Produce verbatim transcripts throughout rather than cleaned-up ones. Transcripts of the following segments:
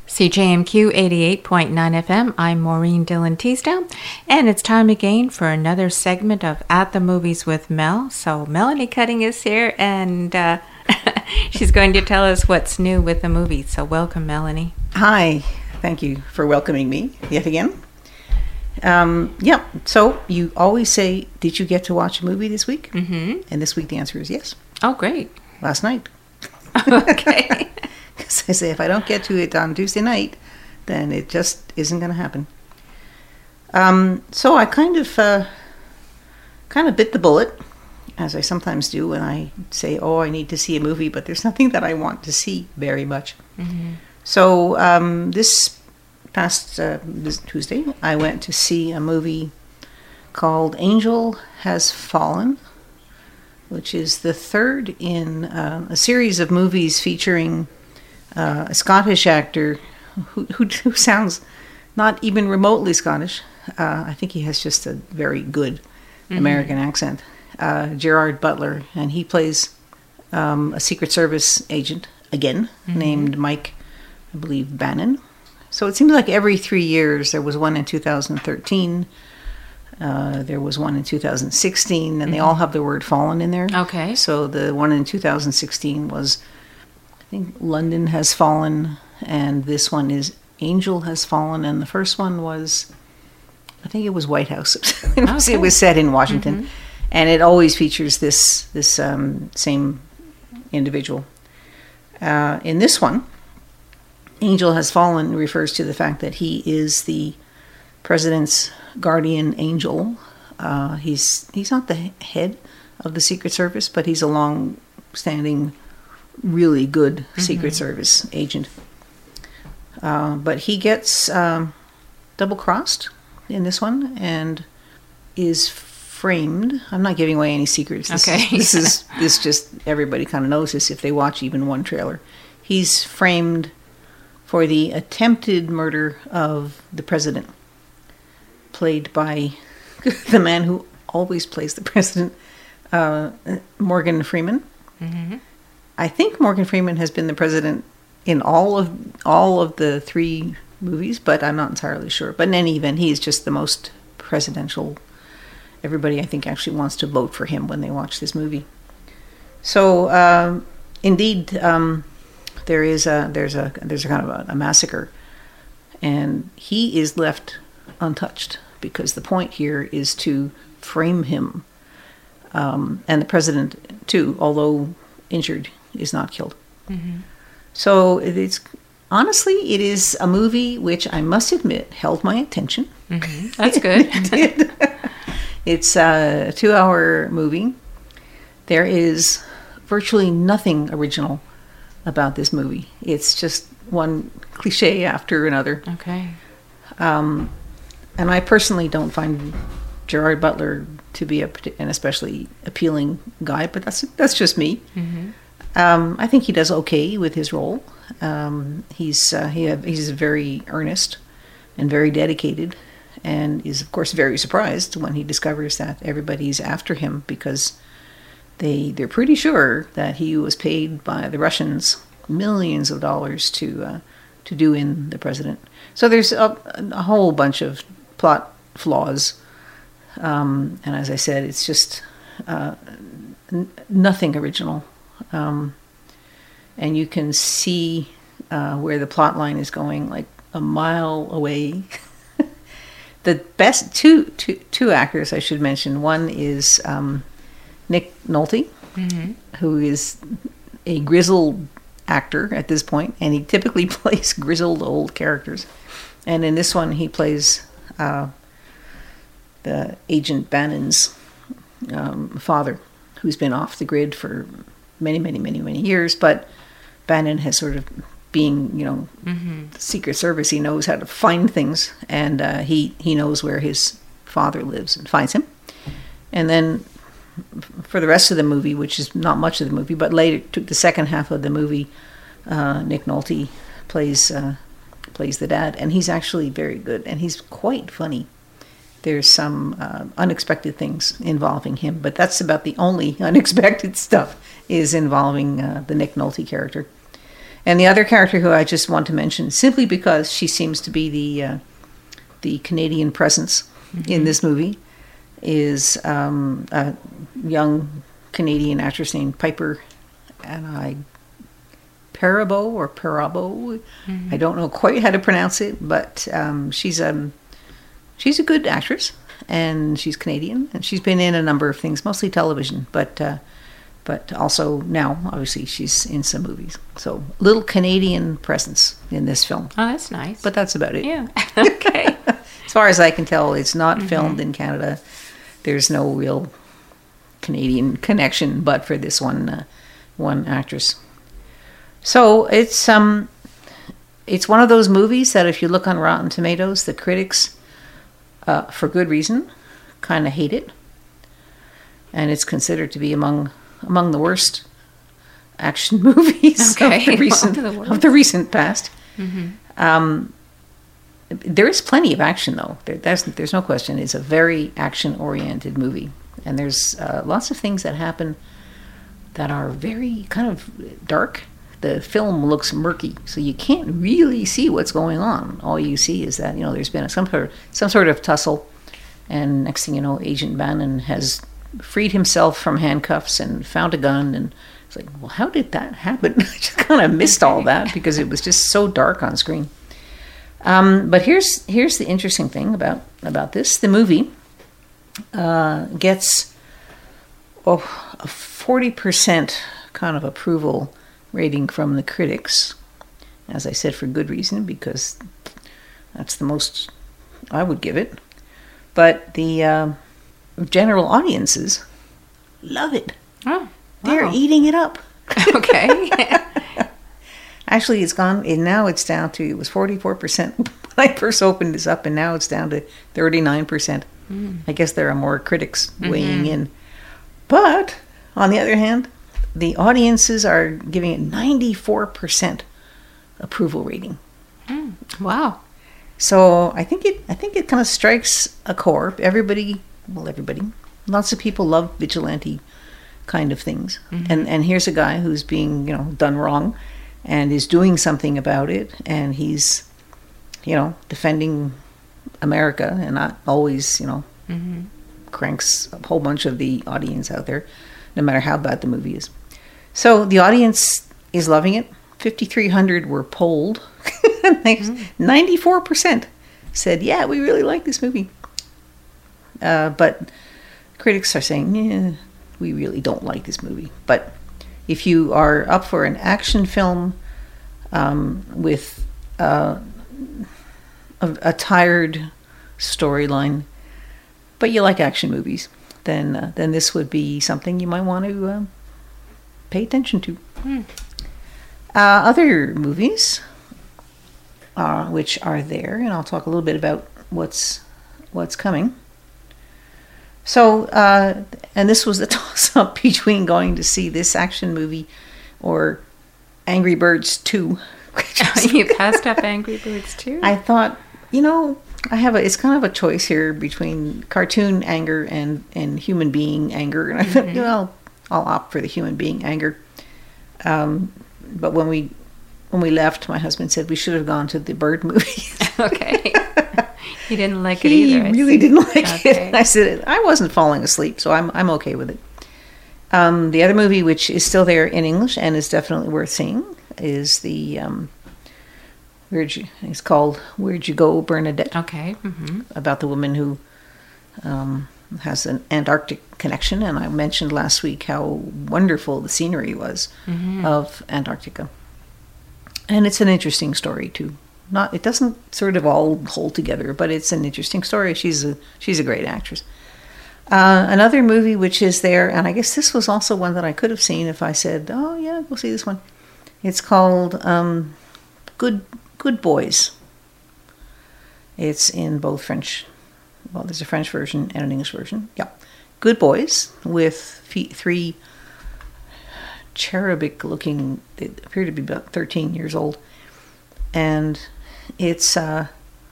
C J M Q eighty-eight point nine F M. I'm Maureen Dillon Teasdale, and it's time again for another segment of At the Movies with Mel. So Melanie Cutting is here, and uh, she's going to tell us what's new with the movie. So welcome, Melanie. Hi. Thank you for welcoming me yet again. Um, yeah, so you always say, did you get to watch a movie this week? Mm-hmm. And this week the answer is yes. Oh, great. Last night. Okay. Because I say if I don't get to it on Tuesday night, then it just isn't going to happen. Um, so I kind of, uh, kind of bit the bullet, as I sometimes do when I say, oh, I need to see a movie, but there's nothing that I want to see very much. Mm-hmm. So um, this past uh, this Tuesday, I went to see a movie called Angel Has Fallen, which is the third in uh, a series of movies featuring uh, a Scottish actor who, who, who sounds not even remotely Scottish. Uh, I think he has just a very good mm-hmm. American accent. Uh, Gerard Butler, and he plays um, a Secret Service agent, again, mm-hmm. named Mike, I believe, Bannon. So it seems like every three years, there was one in two thousand thirteen, uh, there was one in two thousand sixteen, and mm-hmm. they all have the word fallen in there. Okay. So the one in two thousand sixteen was, I think, London Has Fallen, and this one is Angel Has Fallen, and the first one was, I think it was White House. it, was, okay. it was set in Washington, mm-hmm. and it always features this, this um, same individual. Uh, in this one, Angel Has Fallen refers to the fact that he is the president's guardian angel. Uh, he's he's not the head of the Secret Service, but he's a long-standing, really good mm-hmm. Secret Service agent. Uh, but he gets um, double-crossed in this one and is framed. I'm not giving away any secrets. This okay. Is, this is this just everybody kind of knows this if they watch even one trailer. He's framed for the attempted murder of the president, played by the man who always plays the president, uh, Morgan Freeman. Mm-hmm. I think Morgan Freeman has been the president in all of all of the three movies, but I'm not entirely sure. But in any event, he is just the most presidential. Everybody, I think, actually wants to vote for him when they watch this movie. So, um, indeed. Um, There is a there's a there's a kind of a, a massacre, and he is left untouched because the point here is to frame him, um, and the president too, although injured, is not killed. Mm-hmm. So it's honestly it is a movie which I must admit held my attention. Mm-hmm. That's good. It did. It's a two-hour movie. There is virtually nothing original about this movie. It's just one cliche after another. Okay. Um, and I personally don't find Gerard Butler to be a, an especially appealing guy, but that's that's just me. Mm-hmm. Um, I think he does okay with his role. Um, he's uh, he have, he's very earnest and very dedicated, and is of course very surprised when he discovers that everybody's after him because They, they're pretty sure that he was paid by the Russians millions of dollars to uh, to do in the president. So there's a, a whole bunch of plot flaws. Um, and as I said, it's just uh, n- nothing original. Um, and you can see uh, where the plot line is going like a mile away. The best two, two, two actors I should mention. One is... Um, Nick Nolte, mm-hmm. who is a grizzled actor at this point, and he typically plays grizzled old characters. And in this one, he plays uh, the Agent Bannon's um, father, who's been off the grid for many, many, many, many years. But Bannon has sort of, being, you know, mm-hmm. the Secret Service, he knows how to find things, and uh, he, he knows where his father lives and finds him. And then for the rest of the movie, which is not much of the movie, but later, to the second half of the movie, uh, Nick Nolte plays uh, plays the dad, and he's actually very good, and he's quite funny. There's some uh, unexpected things involving him, but that's about the only unexpected stuff is involving uh, the Nick Nolte character. And the other character who I just want to mention, simply because she seems to be the uh, the Canadian presence mm-hmm. in this movie, is um, a young Canadian actress named Piper, and I Perabo or Perabo. Mm-hmm. I don't know quite how to pronounce it, but um, she's um she's a good actress, and she's Canadian, and she's been in a number of things, mostly television, but uh, but also now, obviously, she's in some movies. So, little Canadian presence in this film. Oh, that's nice. But that's about it. Yeah. Okay. As far as I can tell, it's not mm-hmm. filmed in Canada. There's no real Canadian connection, but for this one uh, one actress. So it's um, it's one of those movies that if you look on Rotten Tomatoes, the critics, uh, for good reason, kind of hate it, and it's considered to be among among the worst action movies okay. of the recent the of the recent past. Mm-hmm. Um, there is plenty of action, though. There, there's there's no question. It's a very action-oriented movie, and there's uh, lots of things that happen that are very kind of dark. The film looks murky, so you can't really see what's going on. All you see is that, you know, there's been a, some sort of, some sort of tussle, and next thing you know, Agent Bannon has freed himself from handcuffs and found a gun, and it's like, well, how did that happen? I just kind of missed all that because it was just so dark on screen. Um, but here's here's the interesting thing about about this: the movie uh, gets oh, a forty percent kind of approval rating from the critics, as I said, for good reason, because that's the most I would give it. But the uh, general audiences love it. Oh, they're wow. eating it up. Okay. Actually, it's gone, and now it's down to, it was forty-four percent when I first opened this up, and now it's down to thirty-nine percent. Mm. I guess there are more critics weighing mm-hmm. in. But, on the other hand, the audiences are giving it ninety-four percent approval rating. Mm. Wow. So I think it I think it kind of strikes a chord. Everybody, well, everybody, lots of people love vigilante kind of things. Mm-hmm. And and here's a guy who's being, you know, done wrong and is doing something about it, and he's, you know, defending America, and not always, you know, mm-hmm. cranks a whole bunch of the audience out there, no matter how bad the movie is. So the audience is loving it. fifty-three hundred were polled. mm. ninety-four percent said, yeah, we really like this movie. Uh, but critics are saying, yeah, we really don't like this movie. But if you are up for an action film um, with uh, a, a tired storyline, but you like action movies, then uh, then this would be something you might want to uh, pay attention to. Hmm. Uh, other movies, uh, which are there, and I'll talk a little bit about what's what's coming. So, uh, and this was the toss-up between going to see this action movie or Angry Birds two. You passed up Angry Birds two? I thought, you know, I have a, it's kind of a choice here between cartoon anger and, and human being anger. And I thought, mm-hmm. you know, I'll, I'll opt for the human being anger. Um, but when we when we left, my husband said we should have gone to the bird movie. Okay. He didn't like he it either. He really didn't like okay. it. I said, I wasn't falling asleep, so I'm I'm okay with it. Um, the other movie, which is still there in English and is definitely worth seeing, is the um, Where'd you? It's called Where'd You Go, Bernadette? Okay. Mm-hmm. About the woman who um, has an Antarctic connection, and I mentioned last week how wonderful the scenery was mm-hmm. of Antarctica, and it's an interesting story too. Not, it doesn't sort of all hold together, but it's an interesting story. She's a she's a great actress. Uh, another movie which is there, and I guess this was also one that I could have seen if I said, "Oh yeah, go see this one." It's called um, Good Good Boys. It's in both French. Well, there's a French version and an English version. Yeah, Good Boys with three cherubic-looking. They appear to be about thirteen years old, and it's uh,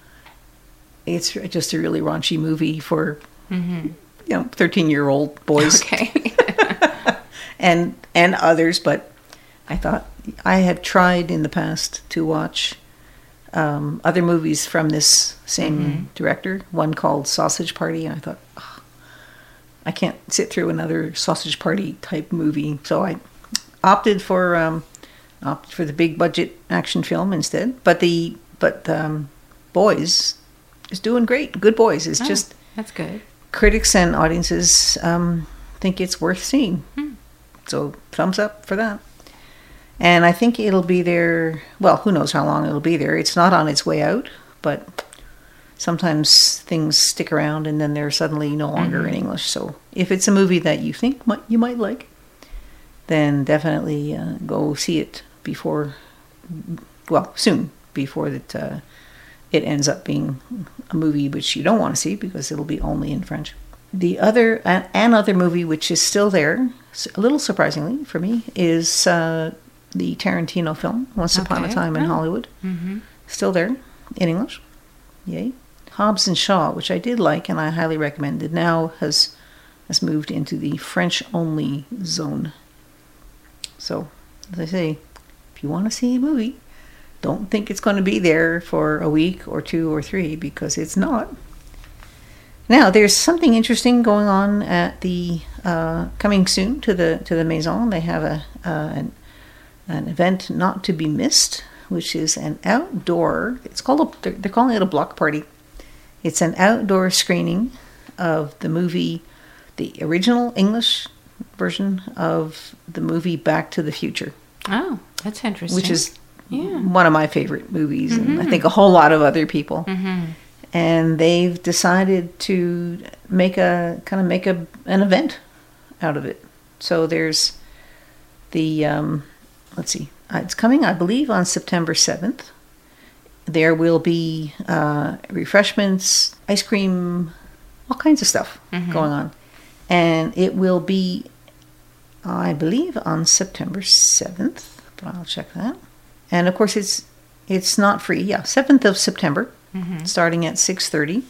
it's just a really raunchy movie for mm-hmm. you know thirteen-year-old boys. Okay, and and others, but I thought I had tried in the past to watch um, other movies from this same mm-hmm. director, one called Sausage Party, and I thought, oh, I can't sit through another Sausage Party type movie. So I opted for um, opted for the big budget action film instead. But the but um, Boys is doing great. Good Boys is oh, just that's good. Critics and audiences um, think it's worth seeing. Hmm. So thumbs up for that. And I think it'll be there, well, who knows how long it'll be there. It's not on its way out, but sometimes things stick around and then they're suddenly no longer mm-hmm. in English. So if it's a movie that you think might, you might like, then definitely uh, go see it before, well, soon, before that uh, it ends up being a movie which you don't want to see because it'll be only in French. The other, uh, an other movie which is still there, a little surprisingly for me, is uh, the Tarantino film, Once okay. Upon a Time in oh. Hollywood. Mm-hmm. Still there, in English. Yay. Hobbs and Shaw, which I did like and I highly recommended, now has has moved into the French-only zone. So, as I say, if you want to see a movie, don't think it's going to be there for a week or two or three, because it's not. Now, there's something interesting going on at the uh, coming soon to the to the Maison. They have a uh, an, an event not to be missed, which is an outdoor. It's called a, they're, they're calling it a block party. It's an outdoor screening of the movie, the original English version of the movie Back to the Future. Oh, that's interesting. Which is yeah. one of my favorite movies, mm-hmm. and I think a whole lot of other people. Mm-hmm. And they've decided to make a kind of make a an event out of it. So there's the um, let's see, it's coming, I believe, on September seventh. There will be uh, refreshments, ice cream, all kinds of stuff mm-hmm. going on, and it will be, I believe, on September seventh. But I'll check that. And of course, it's it's not free. Yeah, seventh of September. Mm-hmm. Starting at six thirty,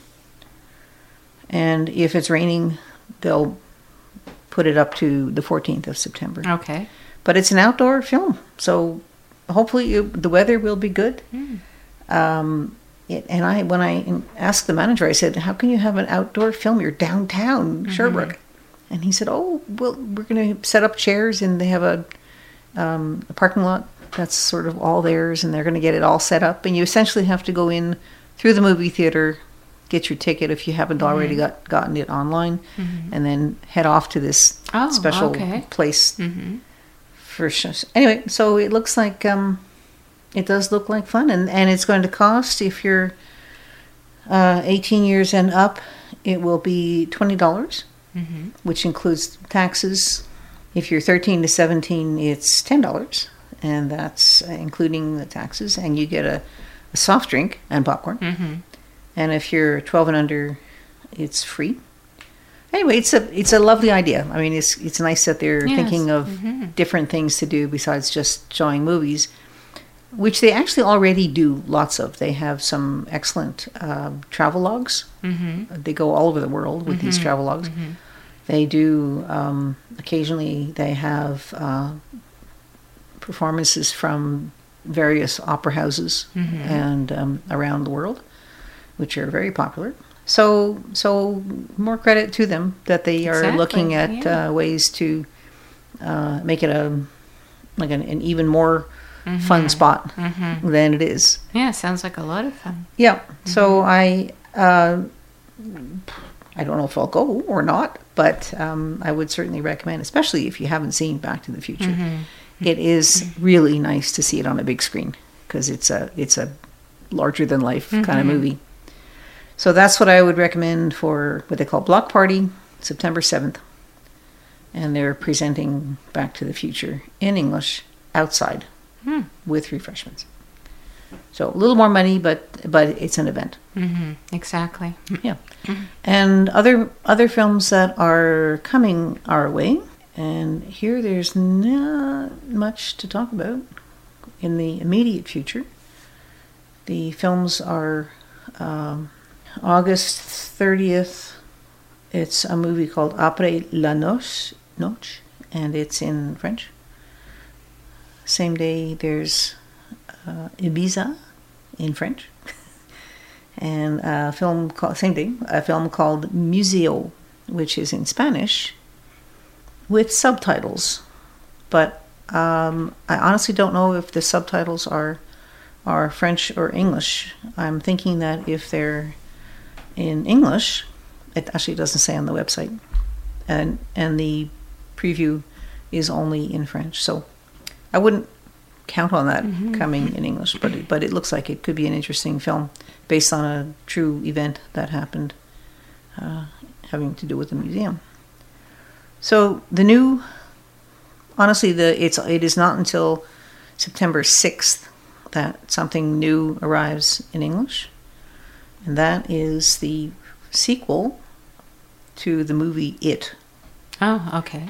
and if it's raining, they'll put it up to the fourteenth of September. Okay. But it's an outdoor film, so hopefully it, the weather will be good. Mm. Um, it, and I, when I asked the manager, I said, "How can you have an outdoor film? You're downtown mm-hmm. Sherbrooke." And he said, "Oh, well, we're going to set up chairs, and they have a, um, a parking lot that's sort of all theirs, and they're going to get it all set up, and you essentially have to go in through the movie theater, get your ticket if you haven't mm-hmm. already got gotten it online, mm-hmm. and then head off to this oh, special okay. place mm-hmm. for shows." Anyway, so it looks like um, it does look like fun, and, and it's going to cost, if you're uh, eighteen years and up, it will be twenty dollars, mm-hmm. which includes taxes. If you're thirteen to seventeen, it's ten dollars, and that's including the taxes, and you get a a soft drink and popcorn. Mm-hmm. And if you're twelve and under, it's free. Anyway, it's a it's a lovely idea. I mean, it's it's nice that they're yes. thinking of mm-hmm. different things to do besides just showing movies, which they actually already do lots of. They have some excellent uh, travel logs. Mm-hmm. They go all over the world with mm-hmm. these travel logs. Mm-hmm. They do, um, occasionally they have uh, performances from various opera houses mm-hmm. and um, around the world, which are very popular. So, so more credit to them that they are exactly. looking at yeah. uh, ways to uh, make it a like an, an even more mm-hmm. fun spot mm-hmm. than it is. Yeah, sounds like a lot of fun. Yeah. Mm-hmm. So I, uh, I don't know if I'll go or not, but um, I would certainly recommend, especially if you haven't seen Back to the Future. Mm-hmm. It is really nice to see it on a big screen because it's a it's a larger than life mm-hmm. kind of movie. So that's what I would recommend for what they call Block Party, September seventh. And they're presenting Back to the Future in English outside mm. with refreshments. So a little more money, but but it's an event. Mm-hmm. Exactly. Yeah. Mm-hmm. And other other films that are coming our way. And here there's not much to talk about in the immediate future. The films are um, August thirtieth. It's a movie called Après la Noche, Noche, and it's in French. Same day, there's uh, Ibiza in French. And a film called, same day, a film called Museo, which is in Spanish with subtitles. But um, I honestly don't know if the subtitles are are French or English. I'm thinking that if they're in English, it actually doesn't say on the website, and and the preview is only in French. So I wouldn't count on that mm-hmm. coming in English, but it, but it looks like it could be an interesting film based on a true event that happened uh, having to do with the museum. So the new, honestly, the it's it is not until September sixth that something new arrives in English, and that is the sequel to the movie It. Oh, okay.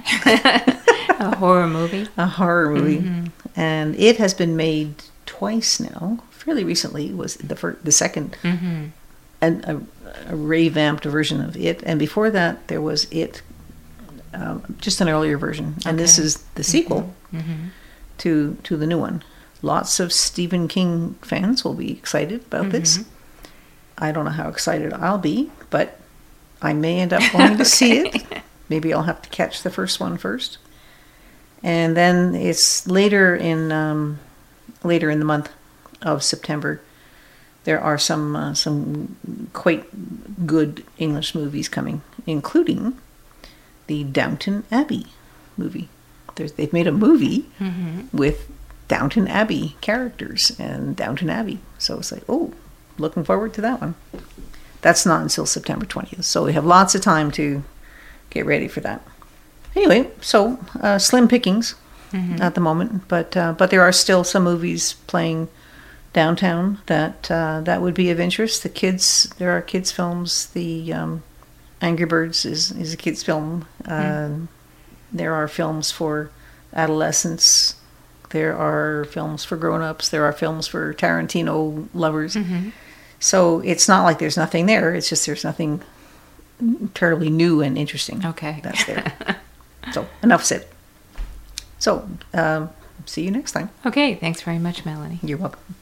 A horror movie? A horror movie. Mm-hmm. And It has been made twice now. Fairly recently was the first, the second, mm-hmm. and a, a revamped version of It. And before that, there was It, um, just an earlier version. And okay. this is the sequel mm-hmm. to to the new one. Lots of Stephen King fans will be excited about mm-hmm. this. I don't know how excited I'll be, but I may end up going to okay. see it. Maybe I'll have to catch the first one first. And then it's later in um, later in the month of September. There are some uh, some quite good English movies coming, including the Downton Abbey movie. There's, they've made a movie mm-hmm. with Downton Abbey characters and Downton Abbey. So it's like, oh, looking forward to that one. That's not until September twentieth. So we have lots of time to get ready for that. Anyway, so uh, slim pickings mm-hmm. at the moment, but uh, but there are still some movies playing downtown that uh, that would be of interest. The kids, there are kids films. The um, Angry Birds is is a kids film. Mm-hmm. Uh, there are films for adolescents. There are films for grown-ups. There are films for Tarantino lovers. Mm-hmm. So it's not like there's nothing there. It's just there's nothing terribly new and interesting. Okay. That's there. So enough said. So um, see you next time. Okay. Thanks very much, Melanie. You're welcome.